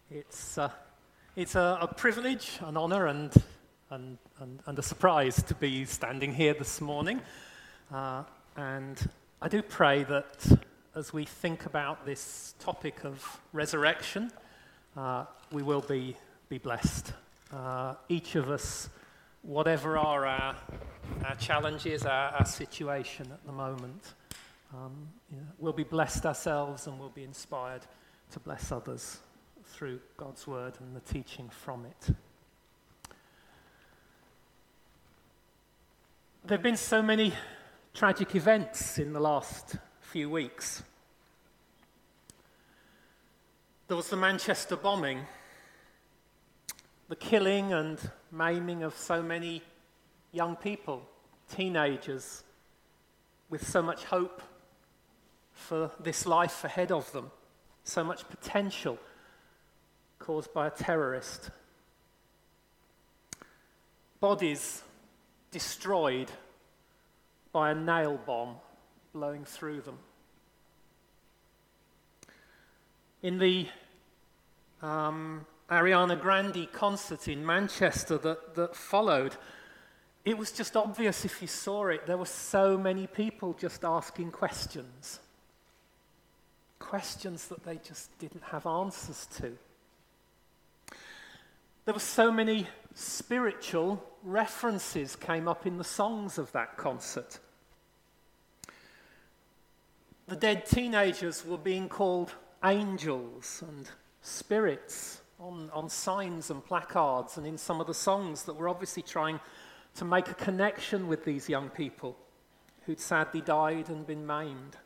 It's a privilege, an honour, and a surprise to be standing here this morning. And I do pray that as we think about this topic of resurrection, we will be blessed. Each of us, whatever are our challenges, our situation at the moment, we'll be blessed ourselves and we'll be inspired to bless others through God's word and the teaching from it. There have been so many tragic events in the last few weeks. There was the Manchester bombing, the killing and maiming of so many young people, teenagers, with so much hope for this life ahead of them, so much potential caused by a terrorist. Bodies destroyed by a nail bomb blowing through them. In the Ariana Grande concert in Manchester that followed, it was just obvious if you saw it, there were so many people just asking questions that they just didn't have answers to. There were so many spiritual references came up in the songs of that concert. The dead teenagers were being called angels and spirits on signs and placards and in some of the songs that were obviously trying to make a connection with these young people who'd sadly died and been maimed.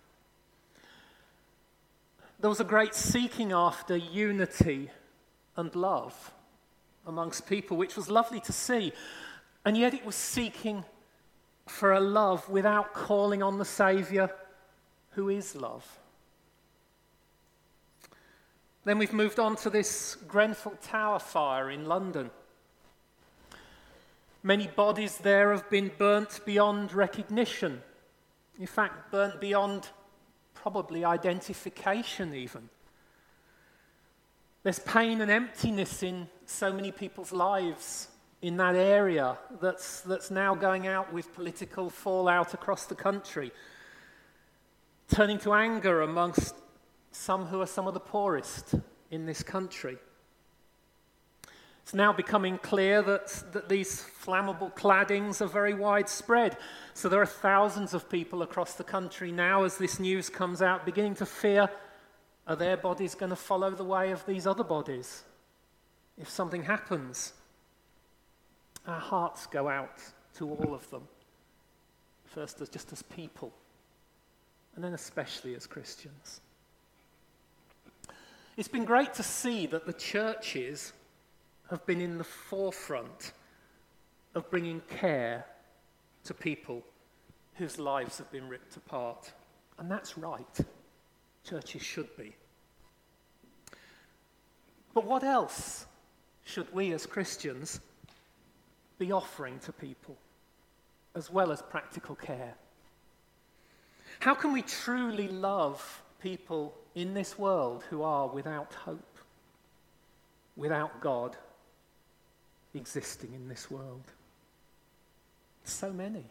There was a great seeking after unity and love amongst people, which was lovely to see, and yet it was seeking for a love without calling on the Saviour who is love. Then we've moved on to this Grenfell Tower fire in London. Many bodies there have been burnt beyond recognition. In fact, burnt beyond probably identification even. There's pain and emptiness in so many people's lives in that area that's now going out with political fallout across the country, turning to anger amongst some who are some of the poorest in this country. It's now becoming clear that these flammable claddings are very widespread. So there are thousands of people across the country now, as this news comes out, beginning to fear, are their bodies going to follow the way of these other bodies? If something happens, our hearts go out to all of them, first just as people, and then especially as Christians. It's been great to see that the churches have been in the forefront of bringing care to people whose lives have been ripped apart. And that's right. Churches should be. But what else should we as Christians be offering to people, as well as practical care? How can we truly love people in this world who are without hope, without God existing in this world? So many.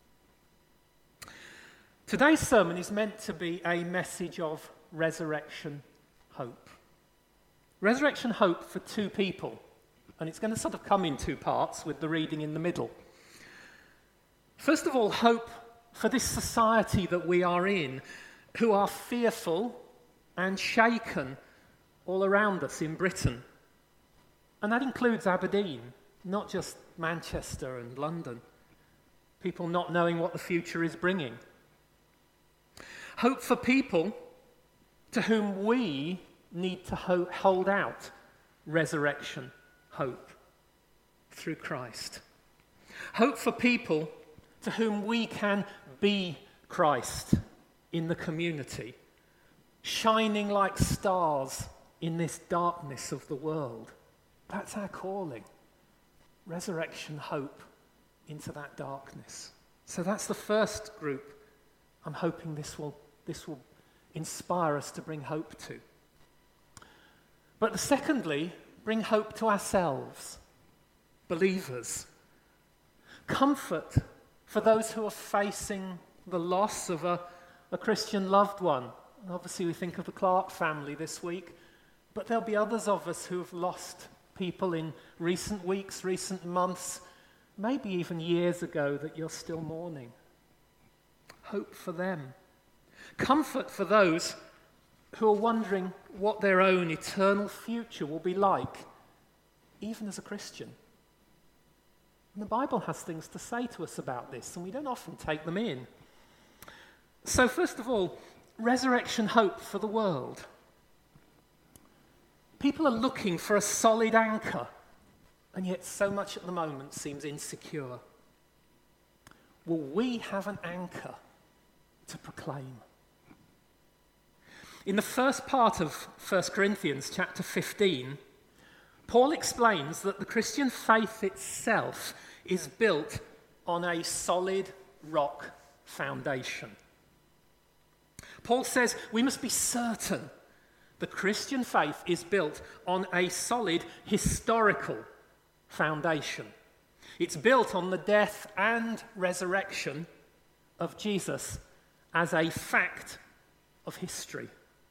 Today's sermon is meant to be a message of resurrection hope. Resurrection hope for two people, and it's going to sort of come in two parts with the reading in the middle. First of all, hope for this society that we are in, who are fearful and shaken all around us in Britain. And that includes Aberdeen, not just Manchester and London. People not knowing what the future is bringing. Hope for people to whom we need to hold out resurrection hope through Christ. Hope for people to whom we can be Christ in the community, shining like stars in this darkness of the world. That's our calling. Resurrection hope into that darkness. So that's the first group I'm hoping this will inspire us to bring hope to. But secondly, bring hope to ourselves, believers. Comfort for those who are facing the loss of a Christian loved one. And obviously we think of the Clark family this week, but there'll be others of us who have lost people in recent weeks, recent months, maybe even years ago that you're still mourning. Hope for them. Comfort for those who are wondering what their own eternal future will be like, even as a Christian. And the Bible has things to say to us about this, and we don't often take them in. So first of all, resurrection hope for the world. People are looking for a solid anchor, and yet so much at the moment seems insecure. Will we have an anchor to proclaim? In the first part of 1 Corinthians chapter 15, Paul explains that the Christian faith itself is built on a solid rock foundation. Paul says we must be certain the Christian faith is built on a solid historical foundation. It's built on the death and resurrection of Jesus as a fact of history.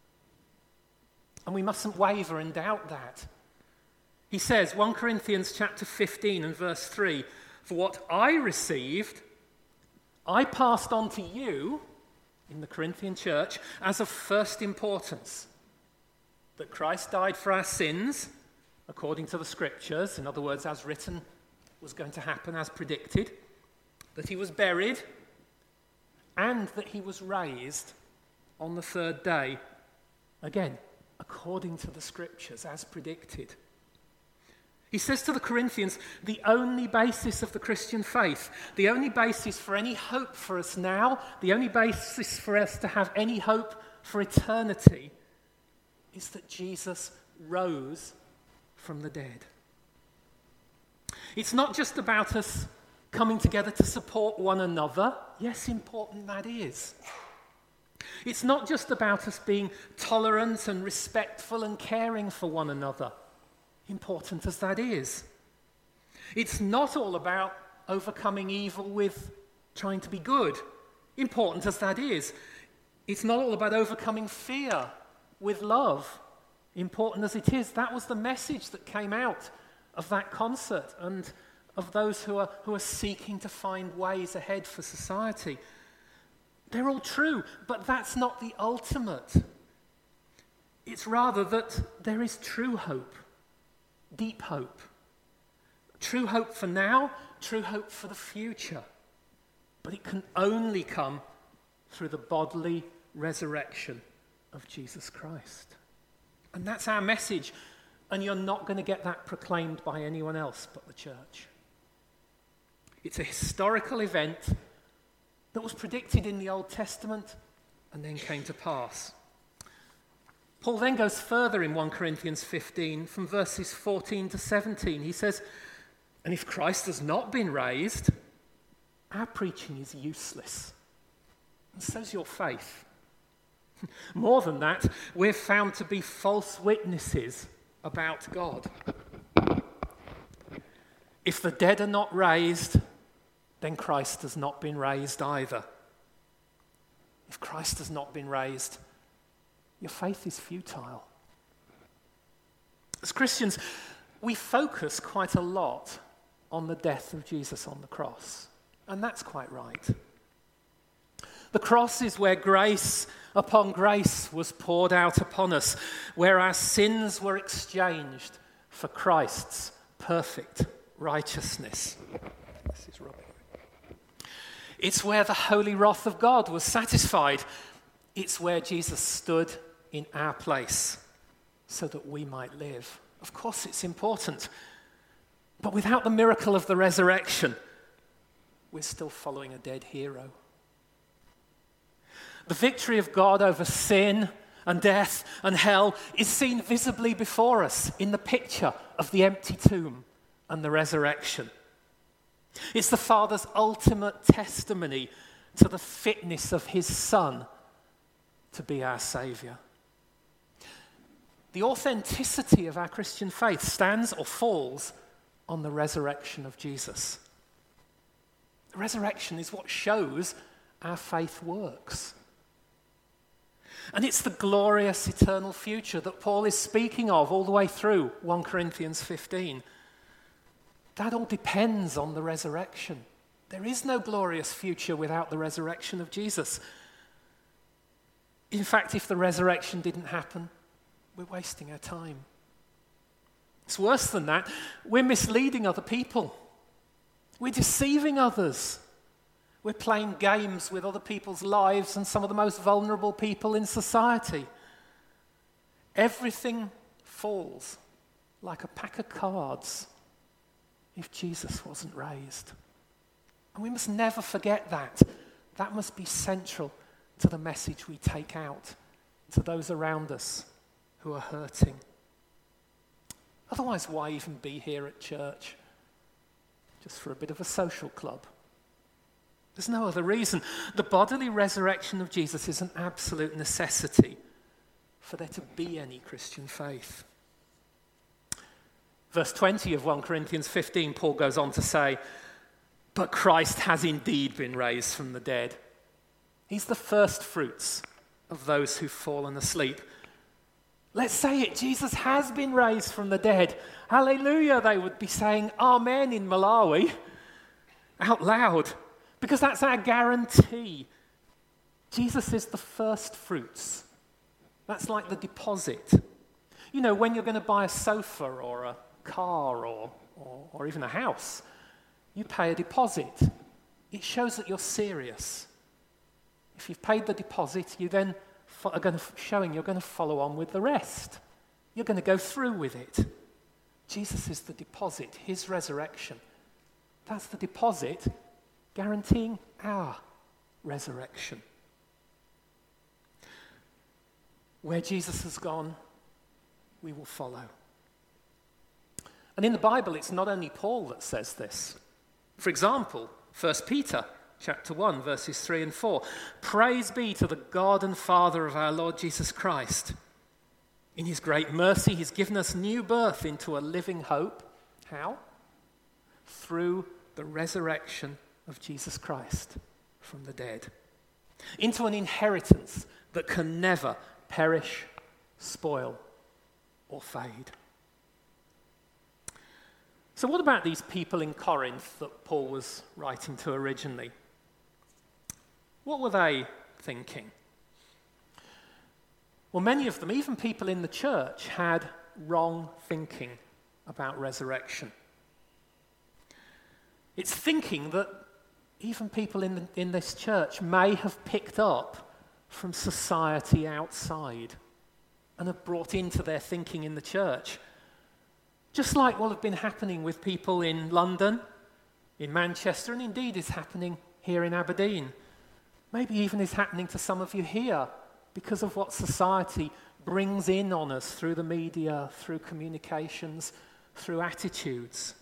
And we mustn't waver and doubt that. He says, 1 Corinthians chapter 15 and verse 3, "For what I received, I passed on to you," in the Corinthian church, "as of first importance, that Christ died for our sins, according to the Scriptures," in other words, as written was going to happen, as predicted, "that he was buried, and that he was raised on the third day," again, according to the Scriptures, as predicted. He says to the Corinthians, the only basis of the Christian faith, the only basis for any hope for us now, the only basis for us to have any hope for eternity, is that Jesus rose from the dead. It's not just about us coming together to support one another. Yes, important that is. It's not just about us being tolerant and respectful and caring for one another, important as that is. It's not all about overcoming evil with trying to be good, important as that is. It's not all about overcoming fear with love, important as it is. That was the message that came out of that concert and of those who are seeking to find ways ahead for society. They're all true, but that's not the ultimate. It's rather that there is true hope, deep hope. True hope for now, true hope for the future. But it can only come through the bodily resurrection of Jesus Christ. And that's our message. And you're not going to get that proclaimed by anyone else but the church. It's a historical event that was predicted in the Old Testament and then came to pass. Paul then goes further in 1 Corinthians 15 from verses 14 to 17. He says, "And if Christ has not been raised, our preaching is useless, and so's your faith. More than that, we're found to be false witnesses about God. If the dead are not raised, then Christ has not been raised either. If Christ has not been raised, your faith is futile." As Christians, we focus quite a lot on the death of Jesus on the cross, and that's quite right. The cross is where grace upon grace was poured out upon us, where our sins were exchanged for Christ's perfect righteousness. This is rubbish. It's where the holy wrath of God was satisfied. It's where Jesus stood in our place so that we might live. Of course, it's important. But without the miracle of the resurrection, we're still following a dead hero. The victory of God over sin and death and hell is seen visibly before us in the picture of the empty tomb and the resurrection. It's the Father's ultimate testimony to the fitness of his Son to be our Saviour. The authenticity of our Christian faith stands or falls on the resurrection of Jesus. The resurrection is what shows our faith works. And it's the glorious eternal future that Paul is speaking of all the way through 1 Corinthians 15. That all depends on the resurrection. There is no glorious future without the resurrection of Jesus. In fact, if the resurrection didn't happen, we're wasting our time. It's worse than that. We're misleading other people. We're deceiving others. We're playing games with other people's lives and some of the most vulnerable people in society. Everything falls like a pack of cards if Jesus wasn't raised. And we must never forget that. That must be central to the message we take out to those around us who are hurting. Otherwise, why even be here at church? Just for a bit of a social club. There's no other reason. The bodily resurrection of Jesus is an absolute necessity for there to be any Christian faith. Verse 20 of 1 Corinthians 15, Paul goes on to say, "But Christ has indeed been raised from the dead. He's the first fruits of those who've fallen asleep." Let's say it, Jesus has been raised from the dead. Hallelujah, they would be saying amen in Malawi out loud, because that's our guarantee. Jesus is the first fruits. That's like the deposit. You know, when you're going to buy a sofa or a car or even a house, you pay a deposit. It shows that you're serious. If you've paid the deposit, you then are going to showing you're going to follow on with the rest. You're going to go through with it. Jesus is the deposit, his resurrection. That's the deposit guaranteeing our resurrection. Where Jesus has gone, we will follow. And in the Bible, it's not only Paul that says this. For example, 1 Peter chapter 1, verses 3 and 4. "Praise be to the God and Father of our Lord Jesus Christ. In his great mercy, he's given us new birth into a living hope." How? Through the resurrection of Jesus Christ from the dead. Into an inheritance that can never perish, spoil, or fade. So what about these people in Corinth that Paul was writing to originally? What were they thinking? Well, many of them, even people in the church, had wrong thinking about resurrection. It's thinking that even people in this church may have picked up from society outside and have brought into their thinking in the church. Just like what had been happening with people in London, in Manchester, and indeed is happening here in Aberdeen. Maybe even is happening to some of you here because of what society brings in on us through the media, through communications, through attitudes.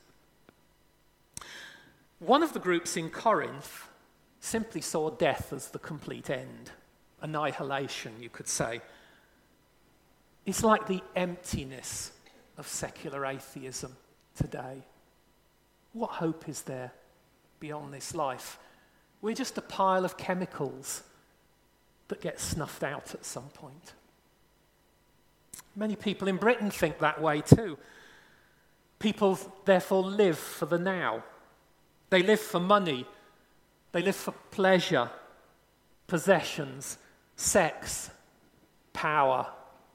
One of the groups in Corinth simply saw death as the complete end, annihilation, you could say. It's like the emptiness of secular atheism today. What hope is there beyond this life? We're just a pile of chemicals that get snuffed out at some point. Many people in Britain think that way too. People therefore live for the now. They live for money. They live for pleasure, possessions, sex, power.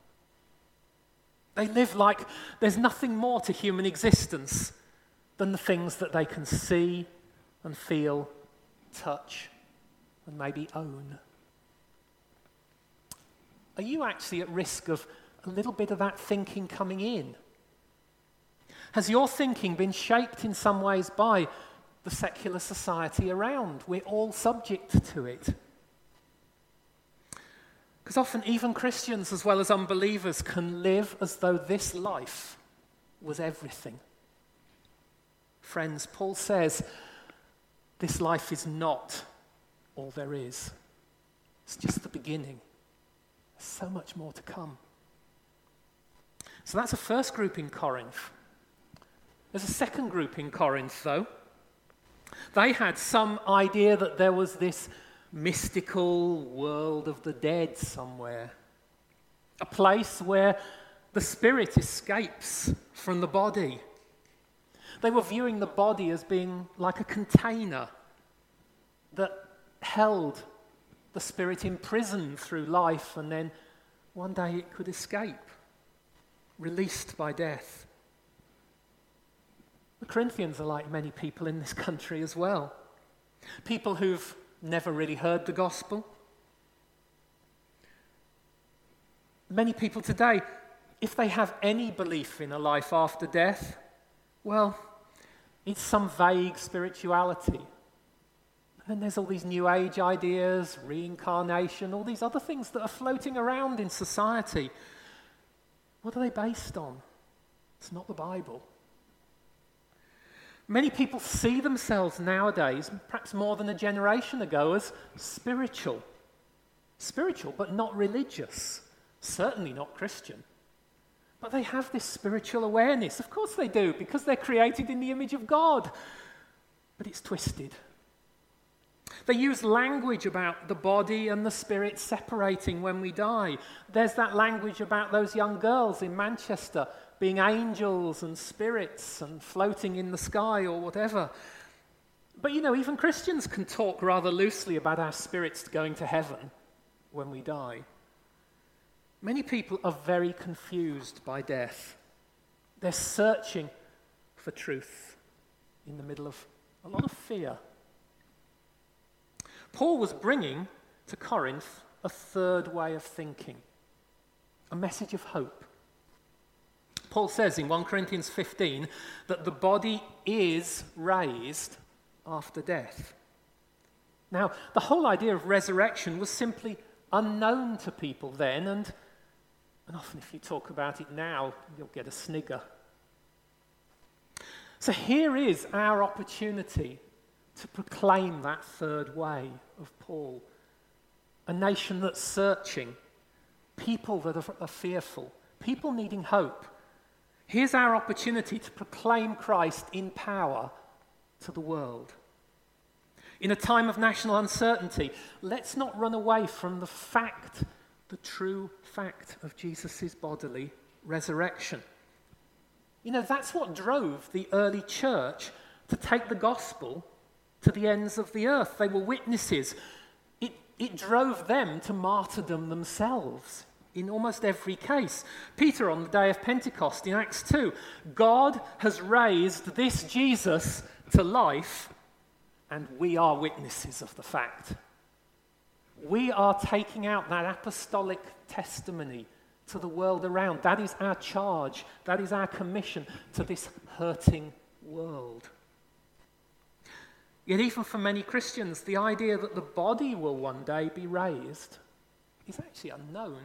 They live like there's nothing more to human existence than the things that they can see and feel, touch, and maybe own. Are you actually at risk of a little bit of that thinking coming in? Has your thinking been shaped in some ways by the secular society around? We're all subject to it. Because often even Christians as well as unbelievers can live as though this life was everything. Friends, Paul says, this life is not all there is. It's just the beginning. There's so much more to come. So that's a first group in Corinth. There's a second group in Corinth, though. They had some idea that there was this mystical world of the dead somewhere, a place where the spirit escapes from the body. They were viewing the body as being like a container that held the spirit imprisoned through life, and then one day it could escape, released by death. The Corinthians are like many people in this country as well. People who've never really heard the gospel. Many people today, if they have any belief in a life after death, well, it's some vague spirituality. And there's all these New Age ideas, reincarnation, all these other things that are floating around in society. What are they based on? It's not the Bible. Many people see themselves nowadays, perhaps more than a generation ago, as spiritual. Spiritual, but not religious. Certainly not Christian. But they have this spiritual awareness. Of course they do, because they're created in the image of God. But it's twisted. They use language about the body and the spirit separating when we die. There's that language about those young girls in Manchester being angels and spirits and floating in the sky or whatever. But even Christians can talk rather loosely about our spirits going to heaven when we die. Many people are very confused by death. They're searching for truth in the middle of a lot of fear. Paul was bringing to Corinth a third way of thinking, a message of hope. Paul says in 1 Corinthians 15 that the body is raised after death. Now, the whole idea of resurrection was simply unknown to people then, and often if you talk about it now, you'll get a snigger. So here is our opportunity to proclaim that third way of Paul. A nation that's searching, people that are fearful, people needing hope. Here's our opportunity to proclaim Christ in power to the world. In a time of national uncertainty, let's not run away from the true fact of Jesus' bodily resurrection. That's what drove the early church to take the gospel to the ends of the earth. They were witnesses. It drove them to martyrdom themselves in almost every case. Peter, on the day of Pentecost in Acts 2, God has raised this Jesus to life, and we are witnesses of the fact. We are taking out that apostolic testimony to the world around. That is our charge. That is our commission to this hurting world. Yet even for many Christians, the idea that the body will one day be raised is actually unknown.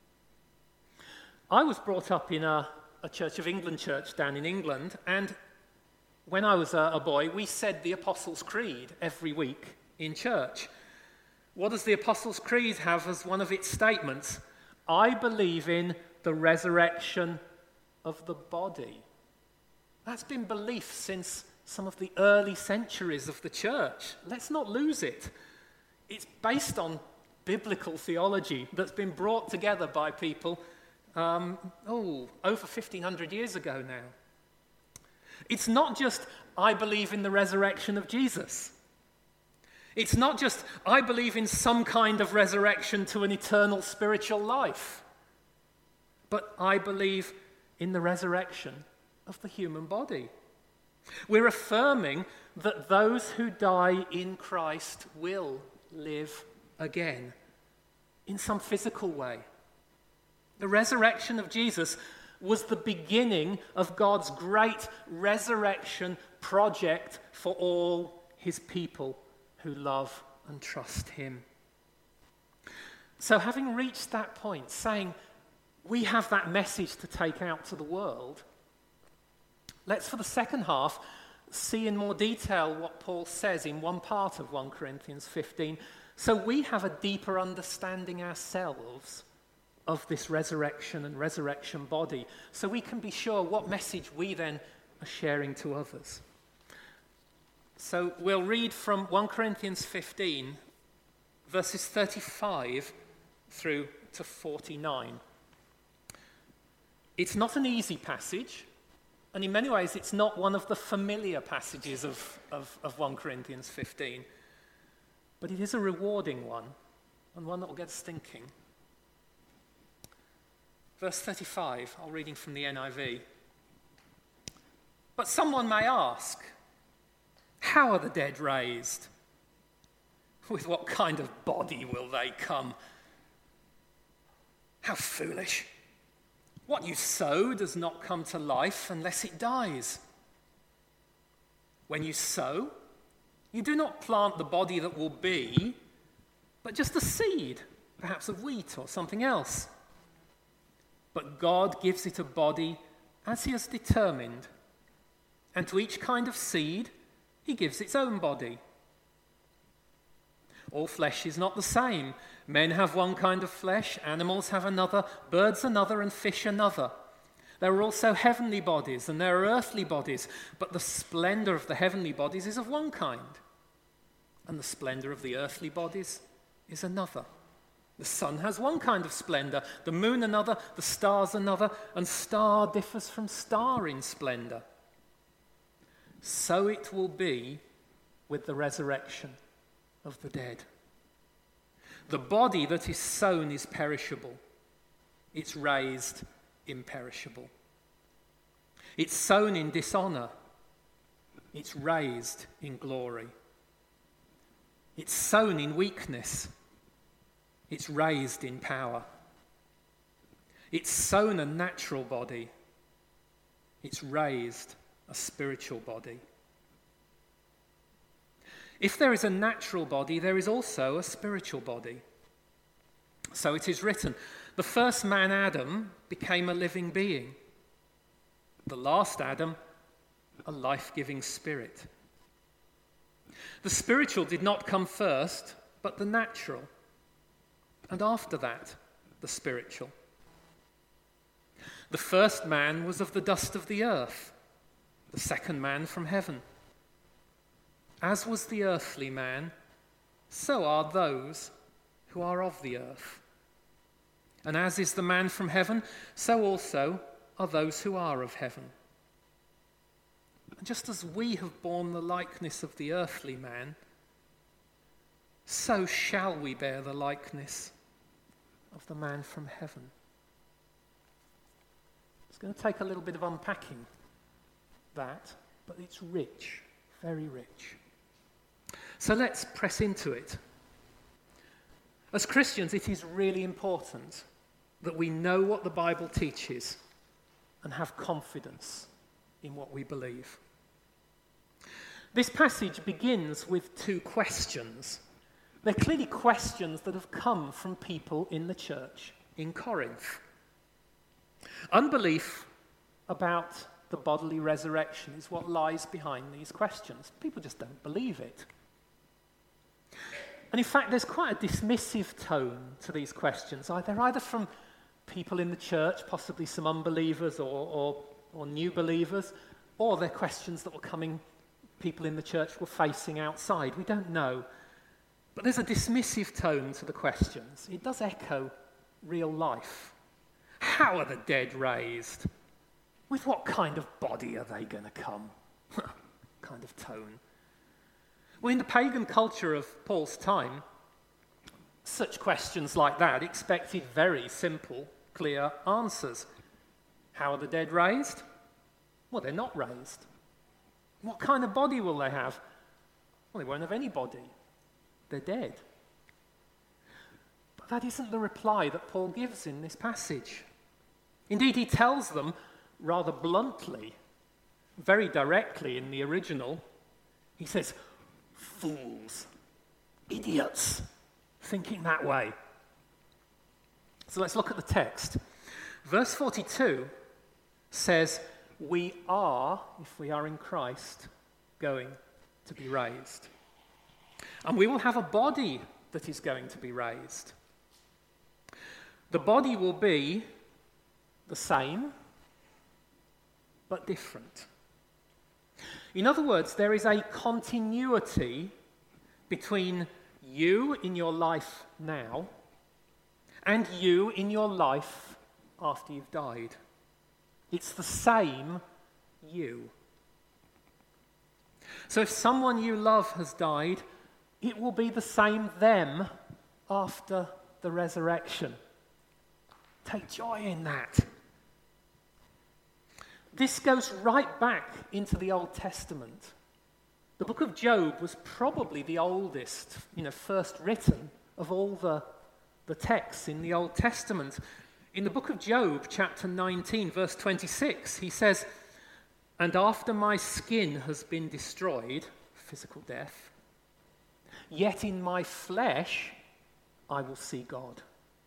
I was brought up in a Church of England church down in England, and when I was a boy, we said the Apostles' Creed every week in church. What does the Apostles' Creed have as one of its statements? I believe in the resurrection of the body. That's been belief since some of the early centuries of the church. Let's not lose it. It's based on biblical theology that's been brought together by people over 1,500 years ago now. It's not just, I believe in the resurrection of Jesus. It's not just, I believe in some kind of resurrection to an eternal spiritual life. But I believe in the resurrection of the human body. We're affirming that those who die in Christ will live again in some physical way. The resurrection of Jesus was the beginning of God's great resurrection project for all his people who love and trust him. So having reached that point, saying we have that message to take out to the world, let's, for the second half, see in more detail what Paul says in one part of 1 Corinthians 15, so we have a deeper understanding ourselves of this resurrection and resurrection body, so we can be sure what message we then are sharing to others. So we'll read from 1 Corinthians 15, verses 35 through to 49. It's not an easy passage, and in many ways it's not one of the familiar passages of 1 Corinthians 15, but it is a rewarding one, and one that will get us thinking. Verse 35, I'll reading from the NIV. But someone may ask, how are the dead raised? With what kind of body will they come? How foolish. What you sow does not come to life unless it dies. When you sow, you do not plant the body that will be, but just a seed, perhaps of wheat or something else. But God gives it a body as he has determined, and to each kind of seed he gives its own body. All flesh is not the same. Men have one kind of flesh, animals have another, birds another, and fish another. There are also heavenly bodies, and there are earthly bodies, but the splendor of the heavenly bodies is of one kind, and the splendor of the earthly bodies is another. The sun has one kind of splendor, the moon another, the stars another, and star differs from star in splendor. So it will be with the resurrection of the dead. The body that is sown is perishable. It's raised imperishable. It's sown in dishonor. It's raised in glory. It's sown in weakness. It's raised in power. It's sown a natural body. It's raised a spiritual body. If there is a natural body, there is also a spiritual body. So it is written, the first man, Adam, became a living being. The last Adam, a life-giving spirit. The spiritual did not come first, but the natural. And after that, the spiritual. The first man was of the dust of the earth, the second man from heaven. As was the earthly man, so are those who are of the earth. And as is the man from heaven, so also are those who are of heaven. And just as we have borne the likeness of the earthly man, so shall we bear the likeness of the man from heaven. It's going to take a little bit of unpacking that, but it's rich, very rich. So let's press into it. As Christians, it is really important that we know what the Bible teaches and have confidence in what we believe. This passage begins with two questions. They're clearly questions that have come from people in the church in Corinth. Unbelief about the bodily resurrection is what lies behind these questions. People just don't believe it. And in fact, there's quite a dismissive tone to these questions. They're either from people in the church, possibly some unbelievers or new believers, or they're questions that people in the church were facing outside. We don't know. But there's a dismissive tone to the questions. It does echo real life. How are the dead raised? With what kind of body are they going to come? Kind of tone. Well, in the pagan culture of Paul's time, such questions like that expected very simple, clear answers. How are the dead raised? Well, they're not raised. What kind of body will they have? Well, they won't have any body. They're dead. But that isn't the reply that Paul gives in this passage. Indeed, he tells them rather bluntly, very directly in the original, he says, fools, idiots, thinking that way. So let's look at the text. Verse 42 says, we are, if we are in Christ, going to be raised. And we will have a body that is going to be raised. The body will be the same, but different. In other words, there is a continuity between you in your life now and you in your life after you've died. It's the same you. So if someone you love has died, it will be the same them after the resurrection. Take joy in that. This goes right back into the Old Testament. The book of Job was probably the oldest, first written of all the texts in the Old Testament. In the book of Job, chapter 19, verse 26, he says, "And after my skin has been destroyed," physical death, "yet in my flesh I will see God."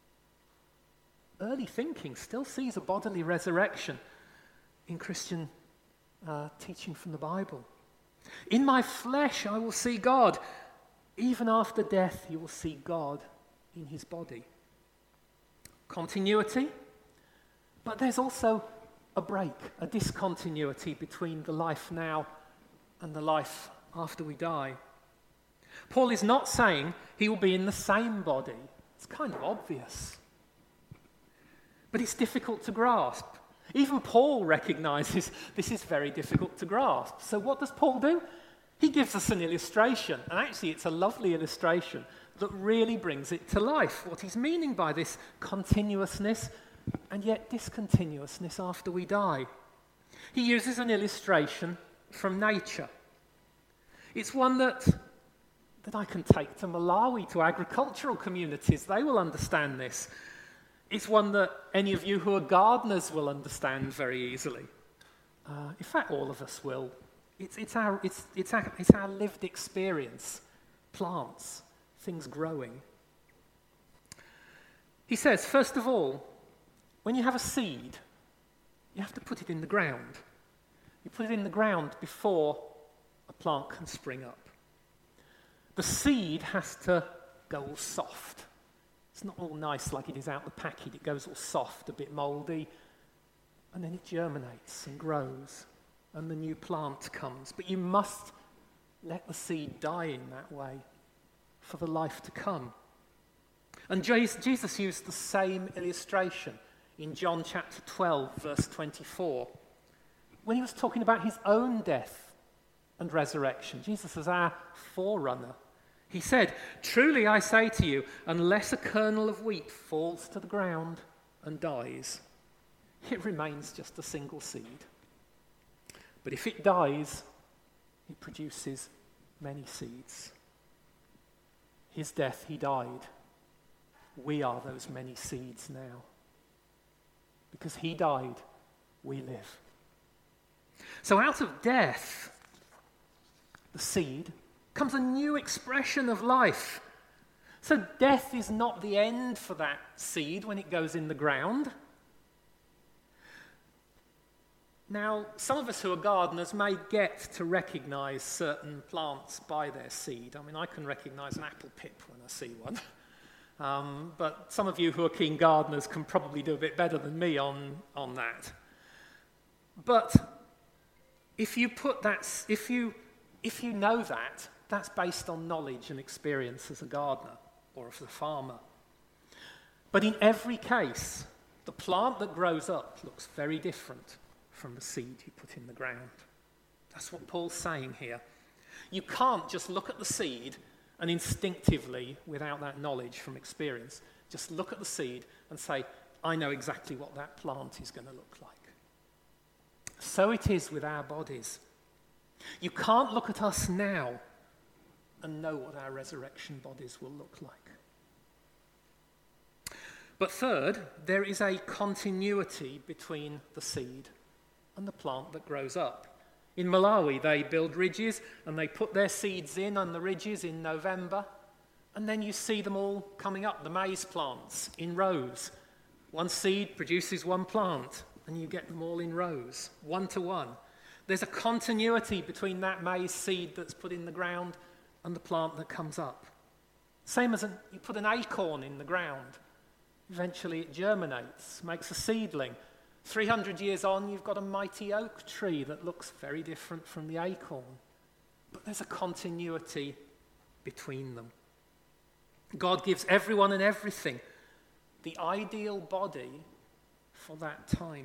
Early thinking still sees a bodily resurrection in Christian teaching from the Bible. In my flesh I will see God. Even after death you will see God in his body. Continuity, but there's also a break, a discontinuity between the life now and the life after we die. Paul is not saying he will be in the same body. It's kind of obvious. But it's difficult to grasp. Even Paul recognizes this is very difficult to grasp. So what does Paul do? He gives us an illustration, and actually it's a lovely illustration that really brings it to life, what he's meaning by this continuousness and yet discontinuousness after we die. He uses an illustration from nature. It's one that I can take to Malawi, to agricultural communities. They will understand this. It's one that any of you who are gardeners will understand very easily. In fact, all of us will. It's our lived experience. Plants, things growing. He says, first of all, when you have a seed, you have to put it in the ground. You put it in the ground before a plant can spring up. The seed has to go all soft. It's not all nice like it is out the packet. It goes all soft, a bit mouldy, and then it germinates and grows, and the new plant comes. But you must let the seed die in that way for the life to come. And Jesus used the same illustration in John chapter 12, verse 24, when he was talking about his own death and resurrection. Jesus is our forerunner. He said, "Truly I say to you, unless a kernel of wheat falls to the ground and dies, it remains just a single seed. But if it dies, it produces many seeds." His death, he died. We are those many seeds now. Because he died, we live. So out of death, the seed, comes a new expression of life. So death is not the end for that seed when it goes in the ground. Now, some of us who are gardeners may get to recognize certain plants by their seed. I mean, I can recognize an apple pip when I see one. But some of you who are keen gardeners can probably do a bit better than me on that. But if you know that, that's based on knowledge and experience as a gardener or as a farmer. But in every case, the plant that grows up looks very different from the seed you put in the ground. That's what Paul's saying here. You can't just look at the seed and instinctively, without that knowledge from experience, just look at the seed and say, I know exactly what that plant is going to look like. So it is with our bodies. You can't look at us now and know what our resurrection bodies will look like. But third, there is a continuity between the seed and the plant that grows up. In Malawi, they build ridges and they put their seeds in on the ridges in November, and then you see them all coming up, the maize plants, in rows. One seed produces one plant, and you get them all in rows, one to one. There's a continuity between that maize seed that's put in the ground and the plant that comes up. Same as you put an acorn in the ground. Eventually it germinates, makes a seedling. 300 years on, you've got a mighty oak tree that looks very different from the acorn. But there's a continuity between them. God gives everyone and everything the ideal body for that time.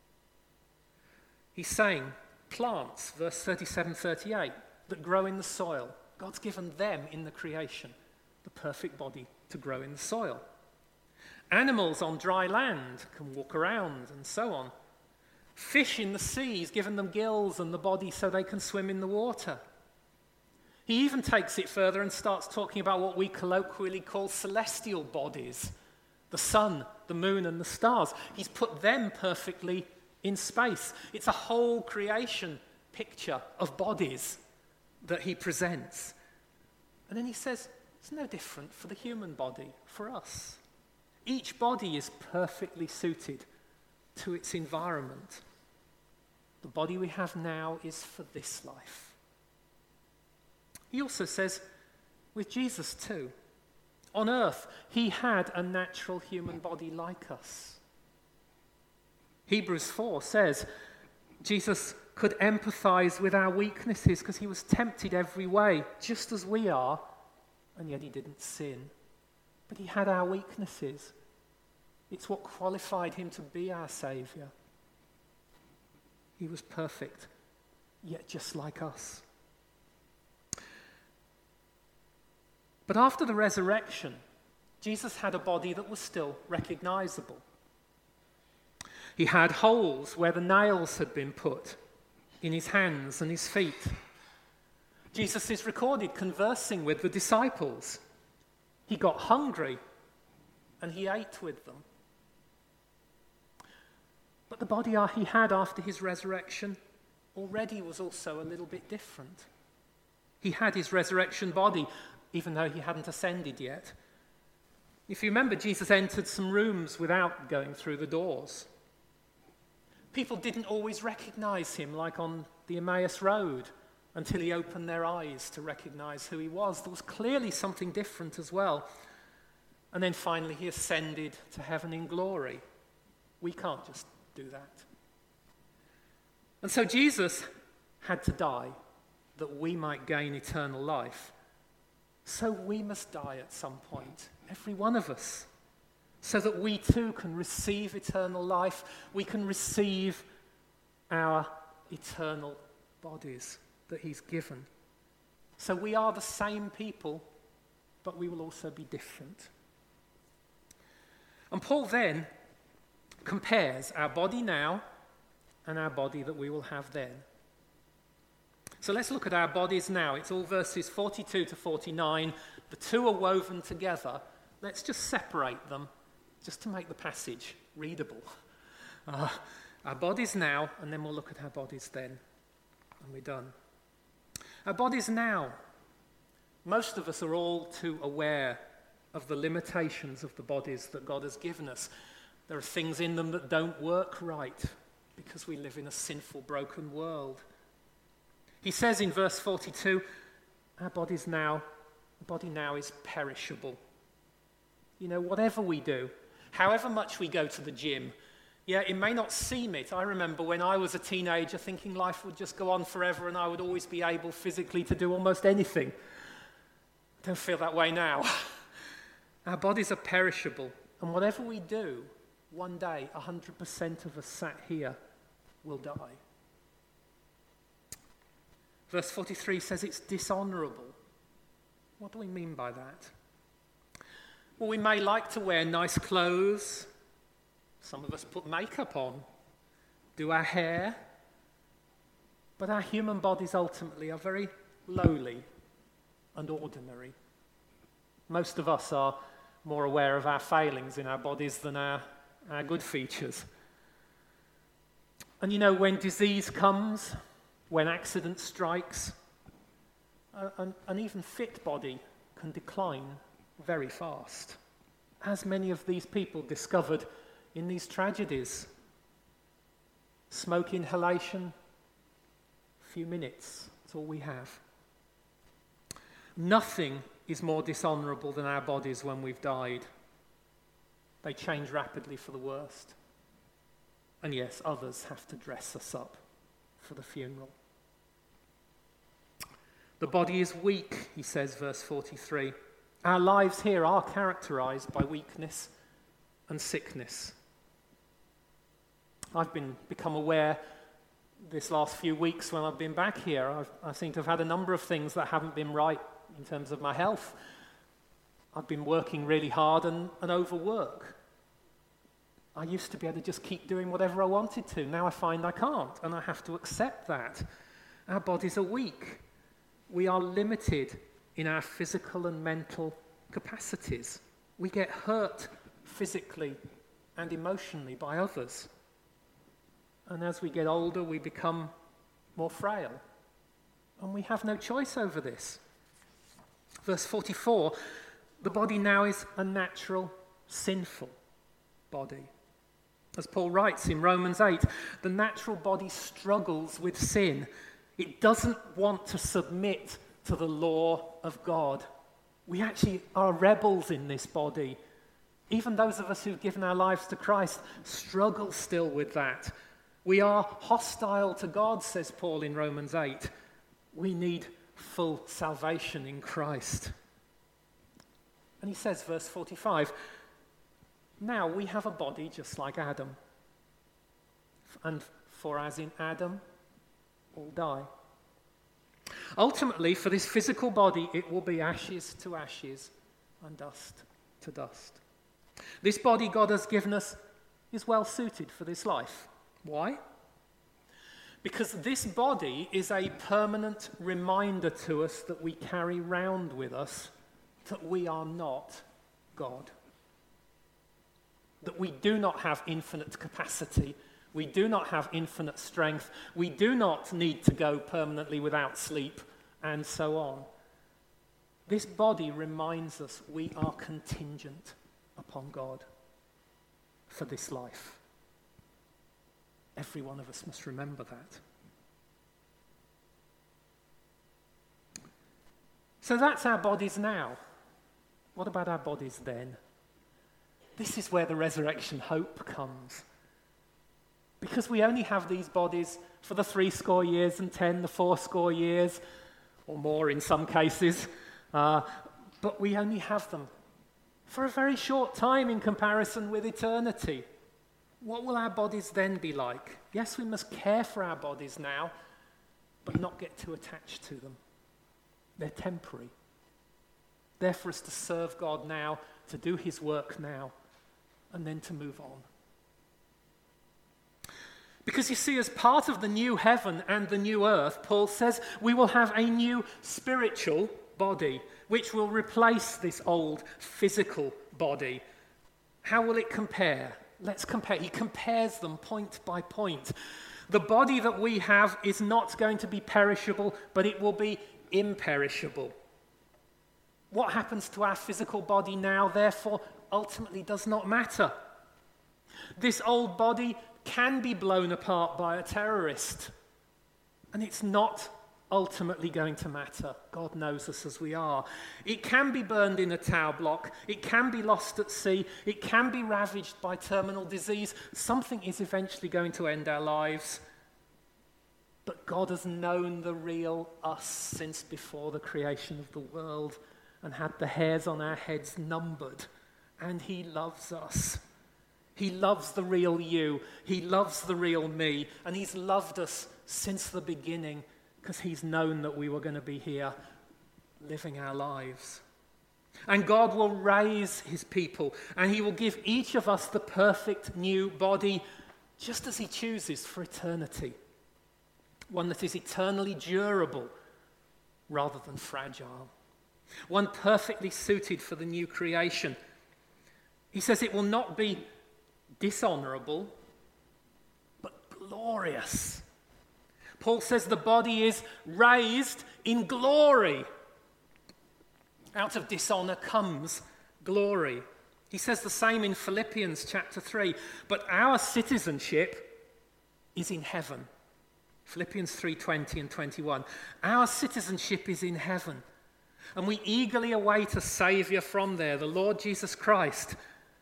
He's saying plants, verse 37-38, that grow in the soil. God's given them in the creation the perfect body to grow in the soil. Animals on dry land can walk around and so on. Fish in the sea, he's given them gills and the body so they can swim in the water. He even takes it further and starts talking about what we colloquially call celestial bodies. The sun, the moon, and the stars. He's put them perfectly in space. It's a whole creation picture of bodies that he presents. And then he says, it's no different for the human body, for us. Each body is perfectly suited to its environment. The body we have now is for this life. He also says, with Jesus too, on earth, he had a natural human body like us. Hebrews 4 says, Jesus could empathize with our weaknesses because he was tempted every way, just as we are, and yet he didn't sin. But he had our weaknesses. It's what qualified him to be our Saviour. He was perfect, yet just like us. But after the resurrection, Jesus had a body that was still recognizable. He had holes where the nails had been put in his hands and his feet. Jesus is recorded conversing with the disciples. He got hungry and he ate with them. But the body he had after his resurrection already was also a little bit different. He had his resurrection body, even though he hadn't ascended yet. If you remember, Jesus entered some rooms without going through the doors. People didn't always recognize him, like on the Emmaus Road, until he opened their eyes to recognize who he was. There was clearly something different as well. And then finally he ascended to heaven in glory. We can't just do that. And so Jesus had to die that we might gain eternal life. So we must die at some point, every one of us, so that we too can receive eternal life. We can receive our eternal bodies that he's given. So we are the same people, but we will also be different. And Paul then compares our body now and our body that we will have then. So let's look at our bodies now. It's all verses 42 to 49. The two are woven together. Let's just separate them just to make the passage readable. Our bodies now, and then we'll look at our bodies then. And we're done. Our bodies now. Most of us are all too aware of the limitations of the bodies that God has given us. There are things in them that don't work right because we live in a sinful, broken world. He says in verse 42, our body now is perishable. You know, whatever we do, however much we go to the gym, it may not seem it. I remember when I was a teenager thinking life would just go on forever and I would always be able physically to do almost anything. I don't feel that way now. Our bodies are perishable, and whatever we do, one day 100% of us sat here will die. Verse 43 says it's dishonourable. What do we mean by that? Well, we may like to wear nice clothes. Some of us put makeup on, do our hair. But our human bodies ultimately are very lowly and ordinary. Most of us are more aware of our failings in our bodies than our good features. And you know, when disease comes, when accident strikes, an even fit body can decline very fast, as many of these people discovered in these tragedies. Smoke inhalation, a few minutes, that's all we have. Nothing is more dishonourable than our bodies when we've died. They change rapidly for the worst. And yes, others have to dress us up for the funeral. The body is weak, he says, verse 43. Our lives here are characterized by weakness and sickness. I've become aware this last few weeks when I've been back here, I seem to have had a number of things that haven't been right in terms of my health. I've been working really hard and overwork. I used to be able to just keep doing whatever I wanted to. Now I find I can't, and I have to accept that. Our bodies are weak. We are limited in our physical and mental capacities. We get hurt physically and emotionally by others. And as we get older, we become more frail. And we have no choice over this. Verse 44, the body now is a natural, sinful body. As Paul writes in Romans 8, the natural body struggles with sin. It doesn't want to submit to the law of God. We actually are rebels in this body. Even those of us who've given our lives to Christ struggle still with that. We are hostile to God, says Paul in Romans 8. We need full salvation in Christ. And he says, verse 45, now we have a body just like Adam. And for as in Adam, all die. Ultimately, for this physical body, it will be ashes to ashes and dust to dust. This body God has given us is well suited for this life. Why? Because this body is a permanent reminder to us that we carry round with us that we are not God. That we do not have infinite capacity. We do not have infinite strength. We do not need to go permanently without sleep, and so on. This body reminds us we are contingent upon God for this life. Every one of us must remember that. So that's our bodies now. What about our bodies then? This is where the resurrection hope comes. Because we only have these bodies for the 70 years and 10, the 80 years, or more in some cases, but we only have them for a very short time in comparison with eternity. What will our bodies then be like? Yes, we must care for our bodies now, but not get too attached to them. They're temporary. They're for us to serve God now, to do his work now, and then to move on. Because you see, as part of the new heaven and the new earth, Paul says, we will have a new spiritual body, which will replace this old physical body. How will it compare? Let's compare. He compares them point by point. The body that we have is not going to be perishable, but it will be imperishable. What happens to our physical body now, therefore, ultimately does not matter. This old body can be blown apart by a terrorist, and it's not ultimately going to matter. God knows us as we are. It can be burned in a tower block. It can be lost at sea. It can be ravaged by terminal disease. Something is eventually going to end our lives. But God has known the real us since before the creation of the world and had the hairs on our heads numbered. And he loves us. He loves the real you. He loves the real me. And he's loved us since the beginning because he's known that we were going to be here living our lives. And God will raise his people, and he will give each of us the perfect new body just as he chooses for eternity. One that is eternally durable rather than fragile. One perfectly suited for the new creation. He says it will not be dishonorable, but glorious. Paul says the body is raised in glory. Out of dishonor comes glory. He says the same in Philippians chapter 3. But our citizenship is in heaven. Philippians 3:20 and 21. Our citizenship is in heaven. And we eagerly await a Saviour from there, the Lord Jesus Christ,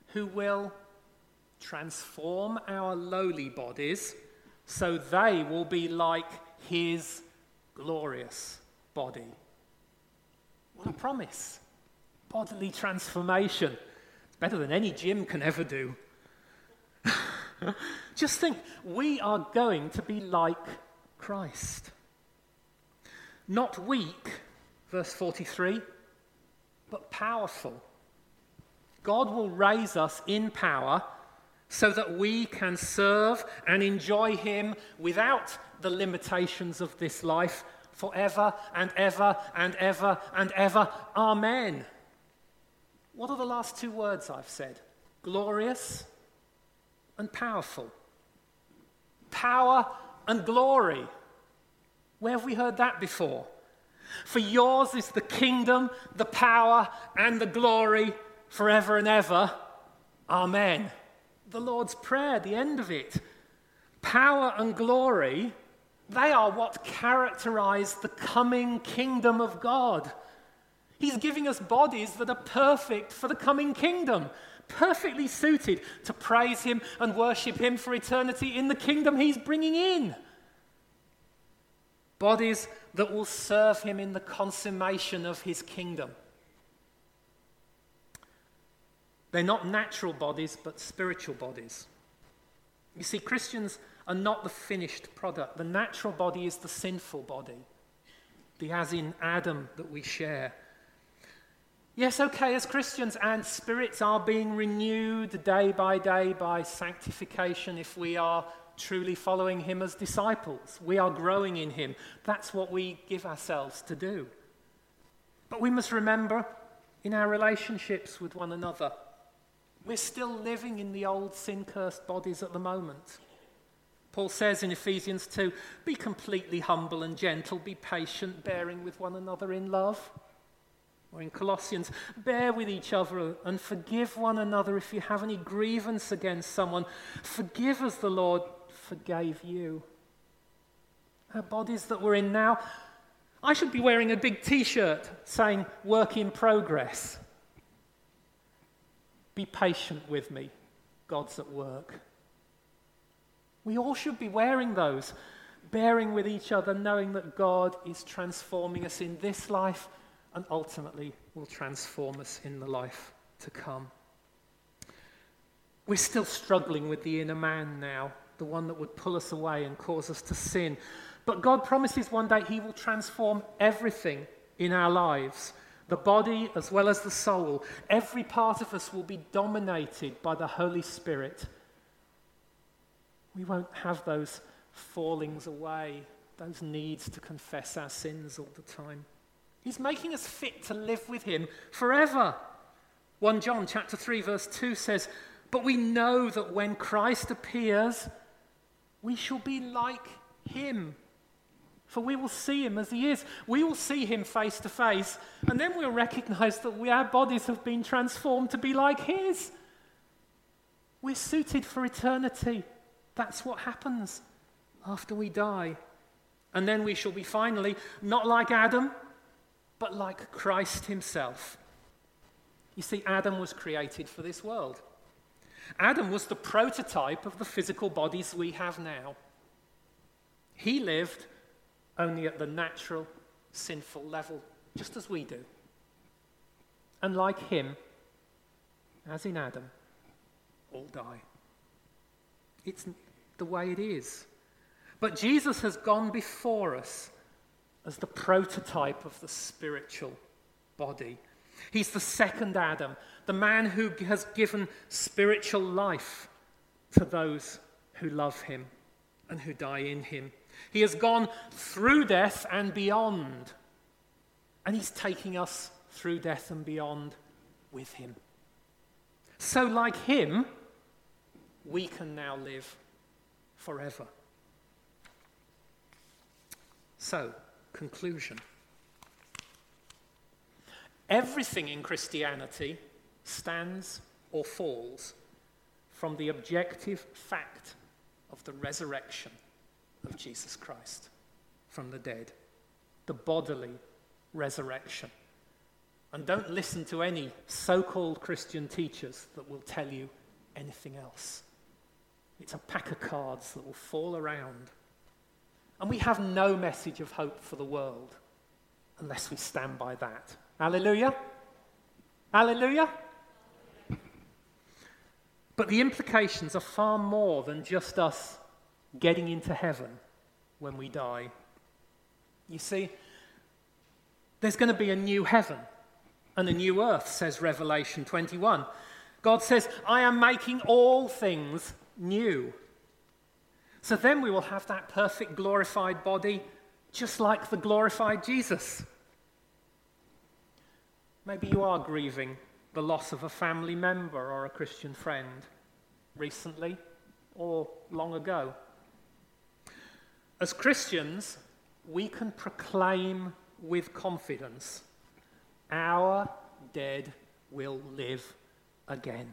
who will transform our lowly bodies so they will be like his glorious body. What a promise. Bodily transformation. It's better than any gym can ever do. Just think, we are going to be like Christ. Not weak, verse 43, but powerful. God will raise us in power so that we can serve and enjoy him without the limitations of this life forever and ever and ever and ever. Amen. What are the last two words I've said? Glorious and powerful. Power and glory. Where have we heard that before? For yours is the kingdom, the power, and the glory forever and ever. Amen. The Lord's Prayer, the end of it. Power and glory, they are what characterize the coming kingdom of God. He's giving us bodies that are perfect for the coming kingdom, perfectly suited to praise him and worship him for eternity in the kingdom he's bringing in. Bodies that will serve him in the consummation of his kingdom. They're not natural bodies, but spiritual bodies. You see, Christians are not the finished product. The natural body is the sinful body, the as in Adam that we share. Yes, okay, as Christians, and spirits are being renewed day by sanctification if we are truly following him as disciples. We are growing in him. That's what we give ourselves to do. But we must remember, in our relationships with one another, we're still living in the old sin-cursed bodies at the moment. Paul says in Ephesians 2, be completely humble and gentle, be patient, bearing with one another in love. Or in Colossians, bear with each other and forgive one another if you have any grievance against someone. Forgive as the Lord forgave you. Our bodies that we're in now, I should be wearing a big t-shirt saying work in progress. Be patient with me, God's at work. We all should be wearing those, bearing with each other, knowing that God is transforming us in this life and ultimately will transform us in the life to come. We're still struggling with the inner man now, the one that would pull us away and cause us to sin. But God promises one day he will transform everything in our lives, the body as well as the soul. Every part of us will be dominated by the Holy Spirit. We won't have those fallings away, those needs to confess our sins all the time. He's making us fit to live with him forever. 1 John chapter 3 verse 2 says, but we know that when Christ appears, we shall be like him. For we will see him as he is. We will see him face to face, and then we'll recognize that our bodies have been transformed to be like his. We're suited for eternity. That's what happens after we die. And then we shall be finally not like Adam, but like Christ himself. You see, Adam was created for this world. Adam was the prototype of the physical bodies we have now. He lived only at the natural, sinful level, just as we do. And like him, as in Adam, all die. It's the way it is. But Jesus has gone before us as the prototype of the spiritual body. He's the second Adam, the man who has given spiritual life to those who love him and who die in him. He has gone through death and beyond, and he's taking us through death and beyond with him. So like him, we can now live forever. So, conclusion. Everything in Christianity stands or falls from the objective fact of the resurrection of Jesus Christ from the dead, the bodily resurrection. And don't listen to any so-called Christian teachers that will tell you anything else. It's a pack of cards that will fall around. And we have no message of hope for the world unless we stand by that. Hallelujah? Hallelujah? But the implications are far more than just us getting into heaven when we die. You see, there's going to be a new heaven and a new earth, says Revelation 21. God says, I am making all things new. So then we will have that perfect glorified body, just like the glorified Jesus. Maybe you are grieving the loss of a family member or a Christian friend recently or long ago. As Christians, we can proclaim with confidence, our dead will live again.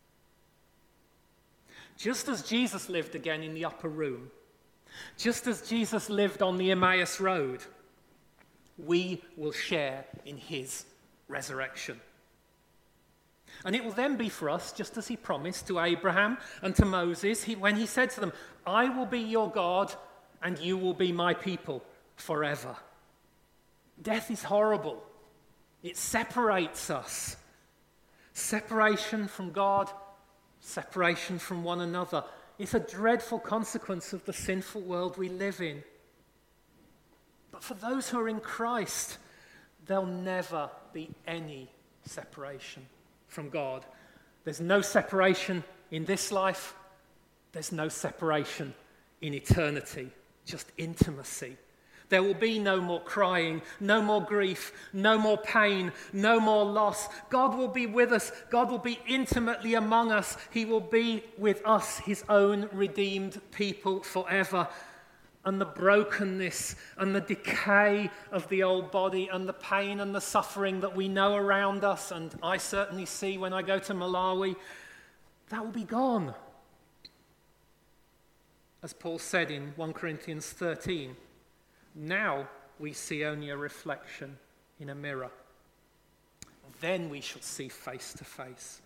Just as Jesus lived again in the upper room, just as Jesus lived on the Emmaus Road, we will share in his resurrection. And it will then be for us, just as he promised to Abraham and to Moses, when he said to them, I will be your God and you will be my people forever. Death is horrible. It separates us. Separation from God, separation from one another. It's a dreadful consequence of the sinful world we live in. But for those who are in Christ, there'll never be any separation from God. There's no separation in this life. There's no separation in eternity. Just intimacy. There will be no more crying, no more grief, no more pain, no more loss. God will be with us. God will be intimately among us. He will be with us, his own redeemed people forever. And the brokenness and the decay of the old body and the pain and the suffering that we know around us, and I certainly see when I go to Malawi, that will be gone. As Paul said in 1 Corinthians 13, now we see only a reflection in a mirror. Then we shall see face to face.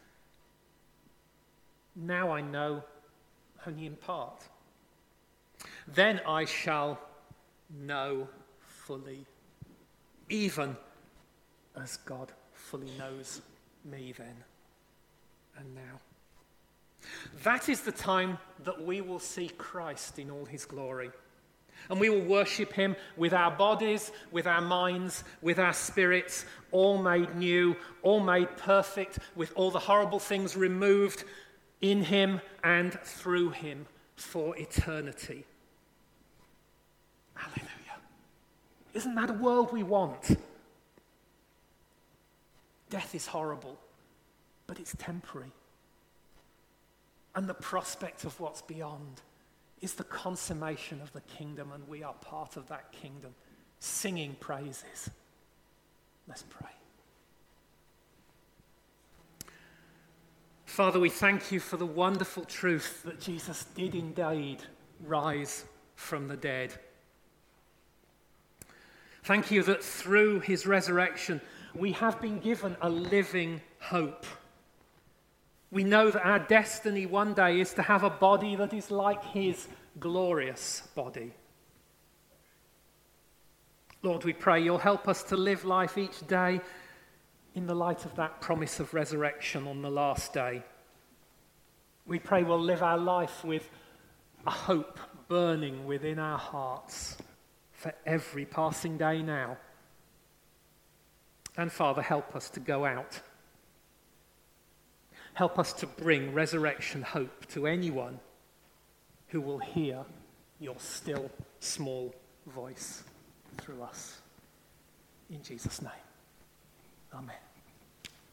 Now I know only in part. Then I shall know fully, even as God fully knows me then and now. That is the time that we will see Christ in all his glory. And we will worship him with our bodies, with our minds, with our spirits, all made new, all made perfect, with all the horrible things removed in him and through him for eternity. Hallelujah. Isn't that a world we want? Death is horrible, but it's temporary. And the prospect of what's beyond is the consummation of the kingdom, and we are part of that kingdom, singing praises. Let's pray. Father, we thank you for the wonderful truth that Jesus did indeed rise from the dead. Thank you that through his resurrection, we have been given a living hope. We know that our destiny one day is to have a body that is like his glorious body. Lord, we pray you'll help us to live life each day in the light of that promise of resurrection on the last day. We pray we'll live our life with a hope burning within our hearts for every passing day now. And Father, help us to go out. Help us to bring resurrection hope to anyone who will hear your still small voice through us. In Jesus' name, amen.